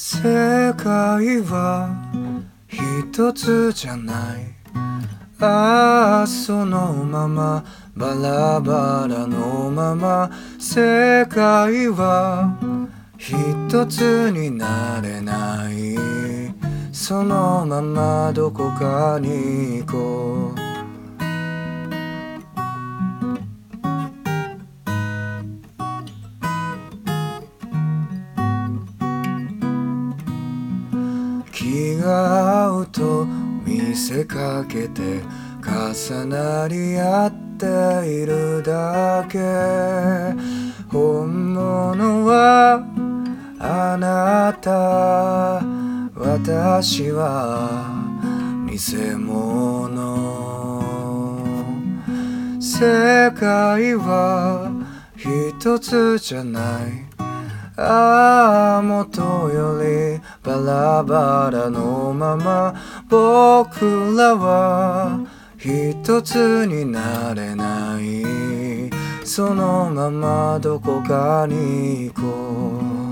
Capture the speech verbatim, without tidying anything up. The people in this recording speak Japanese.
世界は一つじゃない。ああそのままバラバラのまま。世界は一つになれない。そのままどこかに行こう。気が合うと見せかけて重なり合っているだけ。本物はあなた、私は偽物。世界は一つじゃない。ああ元よりバラバラのまま。僕らは一つになれない。そのままどこかに行こう。